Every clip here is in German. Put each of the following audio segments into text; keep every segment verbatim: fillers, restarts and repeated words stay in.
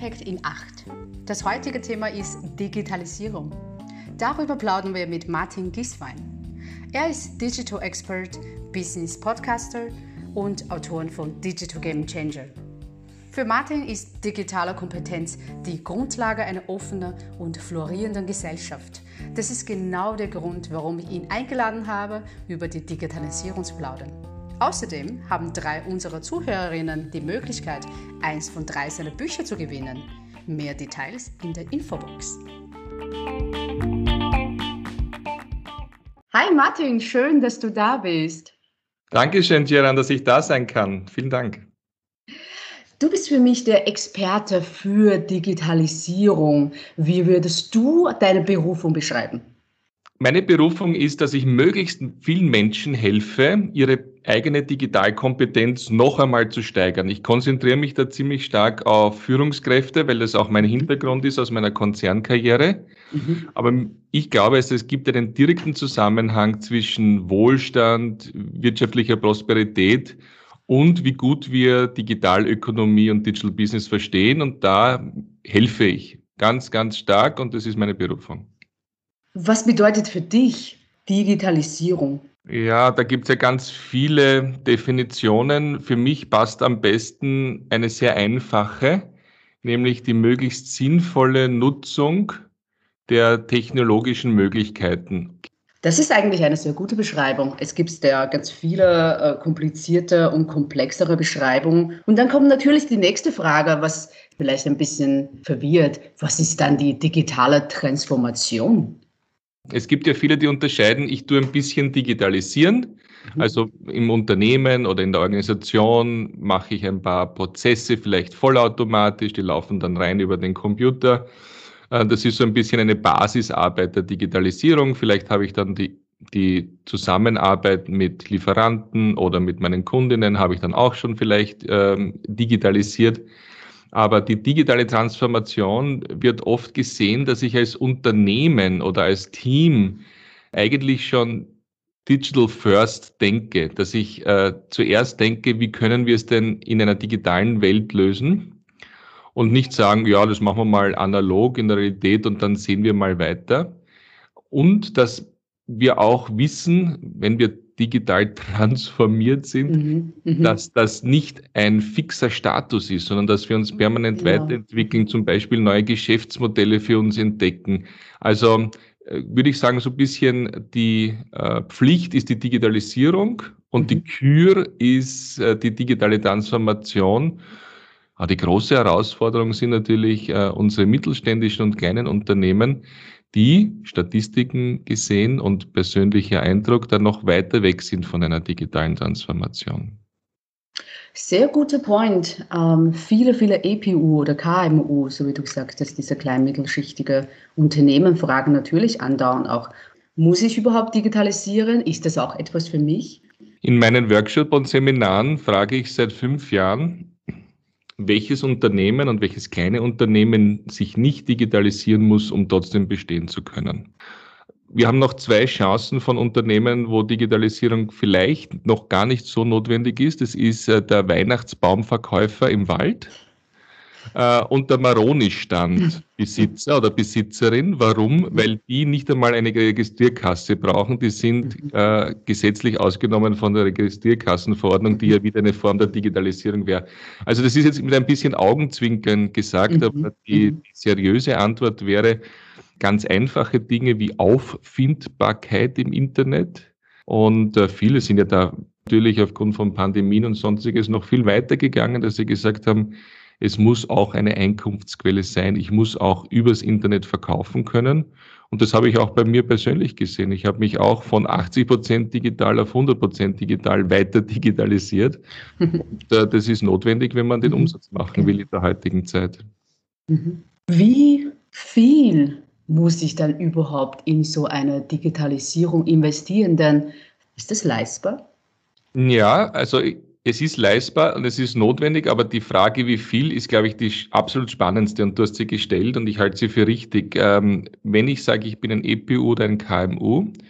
Impact in acht. Das heutige Thema ist Digitalisierung. Darüber plaudern wir mit Martin Gieswein. Er ist Digital Expert, Business Podcaster und Autor von Digital Game Changer. Für Martin ist digitale Kompetenz die Grundlage einer offenen und florierenden Gesellschaft. Das ist genau der Grund, warum ich ihn eingeladen habe, über die Digitalisierung zu plaudern. Außerdem haben drei unserer Zuhörerinnen die Möglichkeit, eins von drei seiner Bücher zu gewinnen. Mehr Details in der Infobox. Hi Martin, schön, dass du da bist. Dankeschön, Geran, dass ich da sein kann. Vielen Dank. Du bist für mich der Experte für Digitalisierung. Wie würdest du deine Berufung beschreiben? Meine Berufung ist, dass ich möglichst vielen Menschen helfe, ihre eigene Digitalkompetenz noch einmal zu steigern. Ich konzentriere mich da ziemlich stark auf Führungskräfte, weil das auch mein Hintergrund ist aus meiner Konzernkarriere. Mhm. Aber ich glaube, es gibt einen direkten Zusammenhang zwischen Wohlstand, wirtschaftlicher Prosperität und wie gut wir Digitalökonomie und Digital Business verstehen. Und da helfe ich ganz, ganz stark und das ist meine Berufung. Was bedeutet für dich Digitalisierung? Ja, da gibt es ja ganz viele Definitionen. Für mich passt am besten eine sehr einfache, nämlich die möglichst sinnvolle Nutzung der technologischen Möglichkeiten. Das ist eigentlich eine sehr gute Beschreibung. Es gibt ja ganz viele äh, komplizierte und komplexere Beschreibungen. Und dann kommt natürlich die nächste Frage, was vielleicht ein bisschen verwirrt. Was ist dann die digitale Transformation? Es gibt ja viele, die unterscheiden, ich tue ein bisschen digitalisieren, also im Unternehmen oder in der Organisation mache ich ein paar Prozesse, vielleicht vollautomatisch, die laufen dann rein über den Computer. Das ist so ein bisschen eine Basisarbeit der Digitalisierung. Vielleicht habe ich dann die, die Zusammenarbeit mit Lieferanten oder mit meinen Kundinnen, habe ich dann auch schon vielleicht ähm, digitalisiert. Aber die digitale Transformation wird oft gesehen, dass ich als Unternehmen oder als Team eigentlich schon digital first denke, dass ich äh, zuerst denke, wie können wir es denn in einer digitalen Welt lösen und nicht sagen, ja, das machen wir mal analog in der Realität und dann sehen wir mal weiter. Und dass wir auch wissen, wenn wir digital transformiert sind, mhm, dass das nicht ein fixer Status ist, sondern dass wir uns permanent ja. weiterentwickeln, zum Beispiel neue Geschäftsmodelle für uns entdecken. Also äh, würde ich sagen, so ein bisschen die äh, Pflicht ist die Digitalisierung und mhm. die Kür ist äh, die digitale Transformation. Aber die große Herausforderung sind natürlich äh, unsere mittelständischen und kleinen Unternehmen, die Statistiken gesehen und persönlicher Eindruck dann noch weiter weg sind von einer digitalen Transformation. Sehr guter Point. Ähm, viele, viele E P U oder K M U, so wie du gesagt hast, diese klein mittelschichtige Unternehmen fragen natürlich andauernd auch, muss ich überhaupt digitalisieren? Ist das auch etwas für mich? In meinen Workshops und Seminaren frage ich seit fünf Jahren, welches Unternehmen und welches kleine Unternehmen sich nicht digitalisieren muss, um trotzdem bestehen zu können. Wir haben noch zwei Chancen von Unternehmen, wo Digitalisierung vielleicht noch gar nicht so notwendig ist. Das ist der Weihnachtsbaumverkäufer im Wald und der Maroni-Stand-Besitzer oder Besitzerin. Warum? Weil die nicht einmal eine Registrierkasse brauchen. Die sind äh, gesetzlich ausgenommen von der Registrierkassenverordnung, die ja wieder eine Form der Digitalisierung wäre. Also das ist jetzt mit ein bisschen Augenzwinkern gesagt, aber die, die seriöse Antwort wäre ganz einfache Dinge wie Auffindbarkeit im Internet. Und äh, viele sind ja da natürlich aufgrund von Pandemien und Sonstiges noch viel weiter gegangen, dass sie gesagt haben, es muss auch eine Einkunftsquelle sein. Ich muss auch übers Internet verkaufen können. Und das habe ich auch bei mir persönlich gesehen. Ich habe mich auch von achtzig Prozent digital auf hundert Prozent digital weiter digitalisiert. Und äh, das ist notwendig, wenn man den Umsatz machen will in der heutigen Zeit. Wie viel muss ich dann überhaupt in so eine Digitalisierung investieren? Denn ist das leistbar? Ja, also es ist leistbar und es ist notwendig, aber die Frage, wie viel, ist, glaube ich, die absolut spannendste und du hast sie gestellt und ich halte sie für richtig. Ähm, wenn ich sage, ich bin ein E P U oder ein K M U,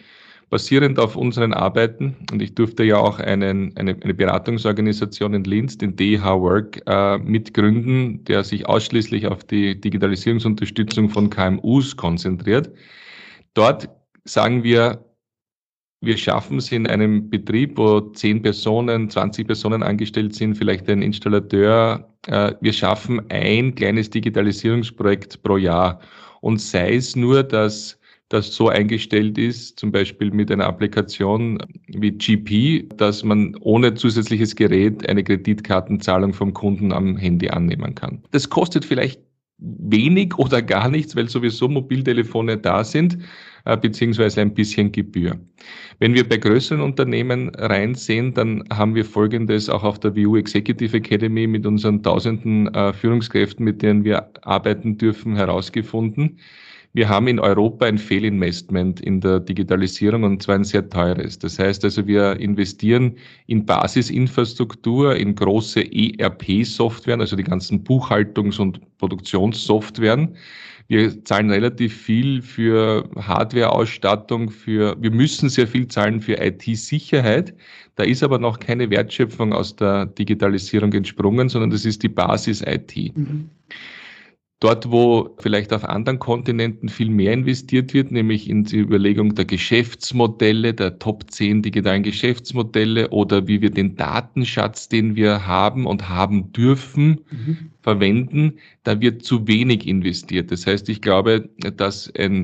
Basierend auf unseren Arbeiten, und ich durfte ja auch einen, eine, eine Beratungsorganisation in Linz, den D H Work, äh, mitgründen, der sich ausschließlich auf die Digitalisierungsunterstützung von K M Us konzentriert. Dort sagen wir, wir schaffen es in einem Betrieb, wo zehn Personen, zwanzig Personen angestellt sind, vielleicht ein Installateur. Äh, wir schaffen ein kleines Digitalisierungsprojekt pro Jahr. Und sei es nur, dass das so eingestellt ist, zum Beispiel mit einer Applikation wie G P, dass man ohne zusätzliches Gerät eine Kreditkartenzahlung vom Kunden am Handy annehmen kann. Das kostet vielleicht wenig oder gar nichts, weil sowieso Mobiltelefone da sind, beziehungsweise ein bisschen Gebühr. Wenn wir bei größeren Unternehmen reinsehen, dann haben wir Folgendes auch auf der W U Executive Academy mit unseren tausenden äh, Führungskräften, mit denen wir arbeiten dürfen, herausgefunden. Wir haben in Europa ein Fehlinvestment in der Digitalisierung, und zwar ein sehr teures. Das heißt also, wir investieren in Basisinfrastruktur, in große E R P-Softwaren, also die ganzen Buchhaltungs- und Produktionssoftwaren. Wir zahlen relativ viel für Hardware-Ausstattung, für, wir müssen sehr viel zahlen für I T-Sicherheit. Da ist aber noch keine Wertschöpfung aus der Digitalisierung entsprungen, sondern das ist die Basis-I T. Mhm. Dort, wo vielleicht auf anderen Kontinenten viel mehr investiert wird, nämlich in die Überlegung der Geschäftsmodelle, der Top zehn digitalen Geschäftsmodelle oder wie wir den Datenschatz, den wir haben und haben dürfen, mhm. verwenden, da wird zu wenig investiert. Das heißt, ich glaube, dass ein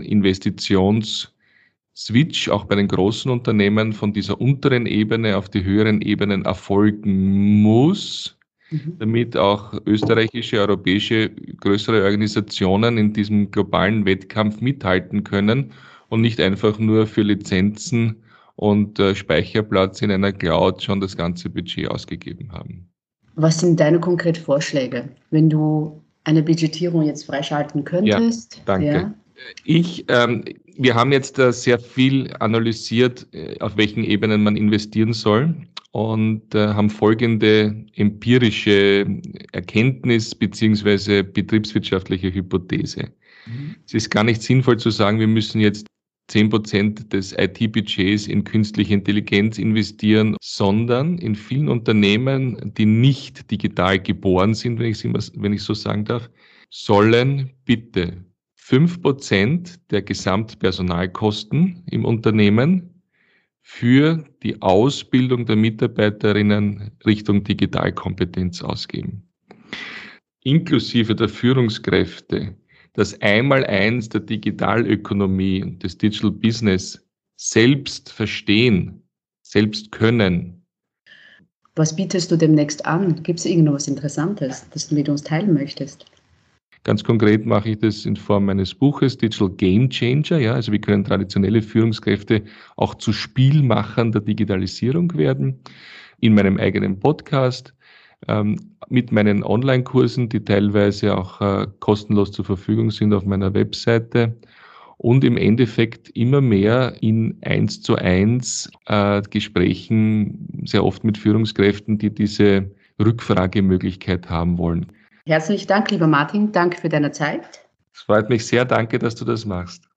Investitionsswitch auch bei den großen Unternehmen von dieser unteren Ebene auf die höheren Ebenen erfolgen muss, damit auch österreichische, europäische, größere Organisationen in diesem globalen Wettkampf mithalten können und nicht einfach nur für Lizenzen und äh, Speicherplatz in einer Cloud schon das ganze Budget ausgegeben haben. Was sind deine konkreten Vorschläge, wenn du eine Budgetierung jetzt freischalten könntest? Ja, danke. Ja? Ich, ähm, wir haben jetzt äh, sehr viel analysiert, äh, auf welchen Ebenen man investieren soll, und äh, haben folgende empirische Erkenntnis beziehungsweise betriebswirtschaftliche Hypothese. Mhm. Es ist gar nicht sinnvoll zu sagen, wir müssen jetzt zehn Prozent des I T-Budgets in künstliche Intelligenz investieren, sondern in vielen Unternehmen, die nicht digital geboren sind, wenn ich, wenn ich so sagen darf, sollen bitte fünf Prozent der Gesamtpersonalkosten im Unternehmen für die Ausbildung der Mitarbeiterinnen Richtung Digitalkompetenz ausgeben. Inklusive der Führungskräfte, das Einmaleins der Digitalökonomie und des Digital Business selbst verstehen, selbst können. Was bietest du demnächst an? Gibt es irgendwas Interessantes, das du mit uns teilen möchtest? Ganz konkret mache ich das in Form meines Buches Digital Game Changer. Ja, also wie können traditionelle Führungskräfte auch zu Spielmachern der Digitalisierung werden. In meinem eigenen Podcast, ähm, mit meinen Online-Kursen, die teilweise auch äh, kostenlos zur Verfügung sind auf meiner Webseite. Und im Endeffekt immer mehr in eins zu eins äh, Gesprächen, sehr oft mit Führungskräften, die diese Rückfragemöglichkeit haben wollen. Herzlichen Dank, lieber Martin. Danke für deine Zeit. Es freut mich sehr. Danke, dass du das machst.